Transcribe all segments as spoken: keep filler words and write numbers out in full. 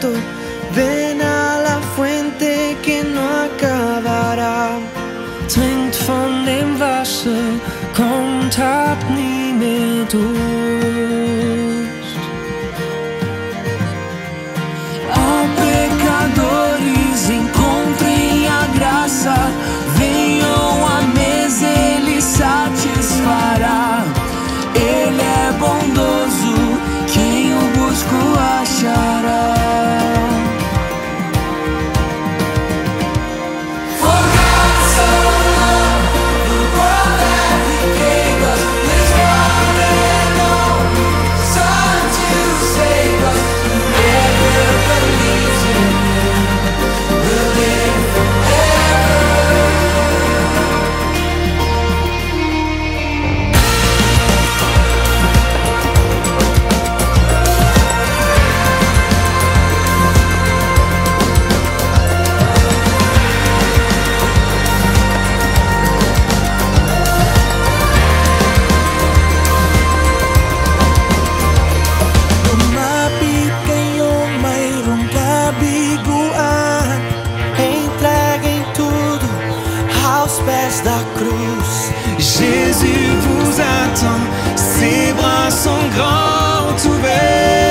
muerto, ven a la fuente que no acabará. Trinkt von dem Wasser, kommt, habt nie mehr Durst. Ó pecadores, encontrem a graça, venham à mesa, Ele satisfará. Ele é bondoso, quem o busca achará. Da cruz, Jésus vous attend, ses bras sont grands ouverts.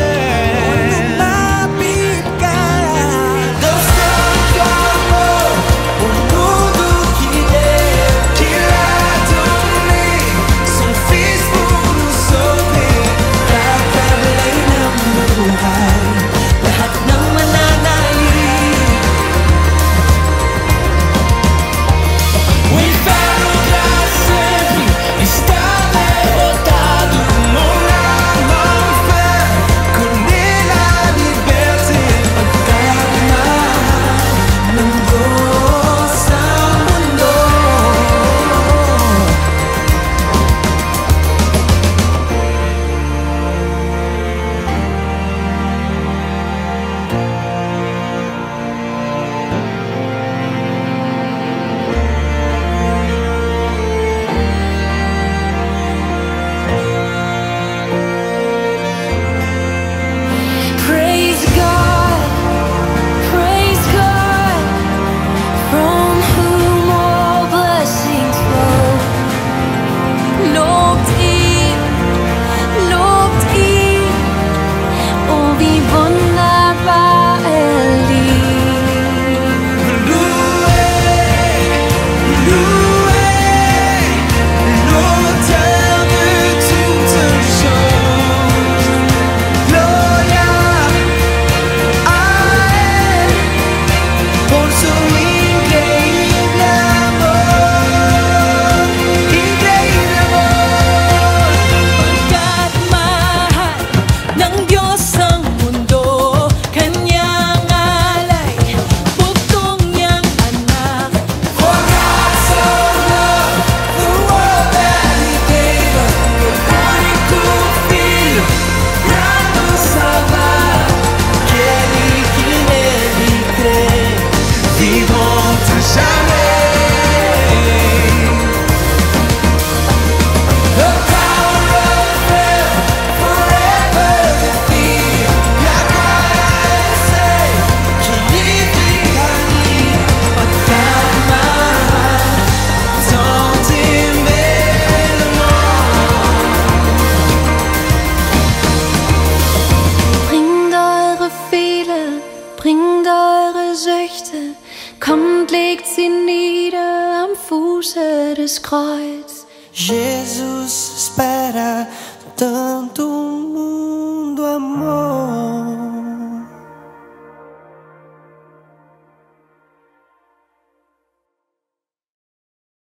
Bringt eure Süchte, kommt, legt sie nieder am Fuße des Kreuz. Jesus espera